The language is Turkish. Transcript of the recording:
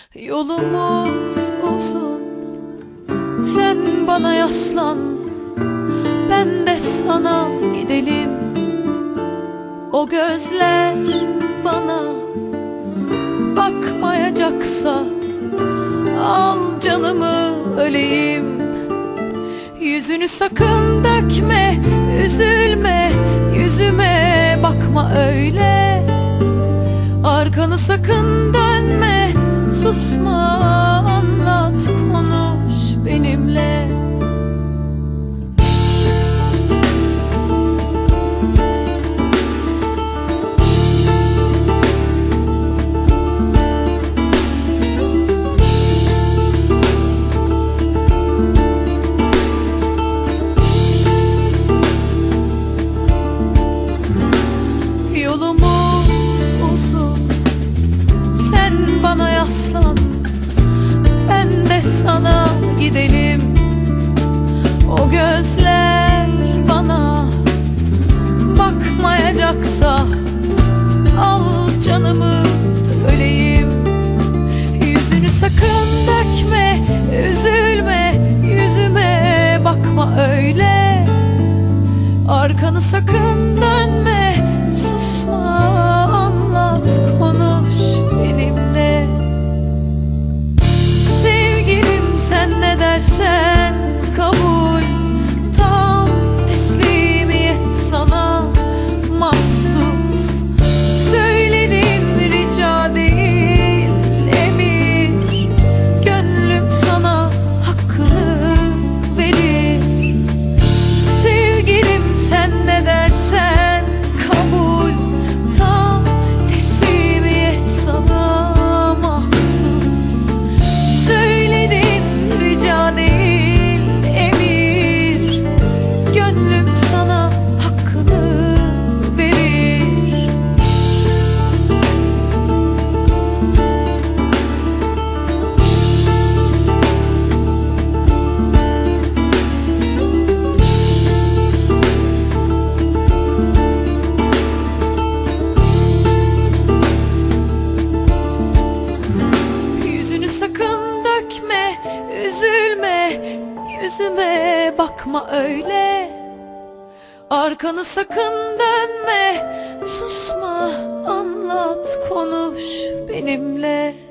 Yolumuz uzun, sen bana yaslan, ben de sana gidelim. O gözler bana bakmayacaksa al canımı öleyim. Yüzünü sakın dökme, üzülme, yüzüme bakma öyle. Arkanı sakın dönme, susma, anlat, konuş benimle. Yolumuz uzun, sen bana yaslan, ben de sana gidelim. O gözler bana bakmayacaksa al canımı öleyim. Yüzünü sakın dökme, üzülme, yüzüme bakma öyle. Arkanı sakın dönme, susma, anlat, konuş benimle. Sevgilim sen ne dersen kabul, tam teslimiyet sana mahsus. Söylediğin rica değil emir, gönlüm sana hakkını verir. Sevgilim sen ne dersen kabul, tam teslimiyet sana mahsus. Söylediğin rica değil emir, gönlüm sana hakkını verir. Yüzünü sakın dökme, üzülme, yüzüme bakma öyle. Arkanı sakın dönme, susma, anlat, konuş benimle.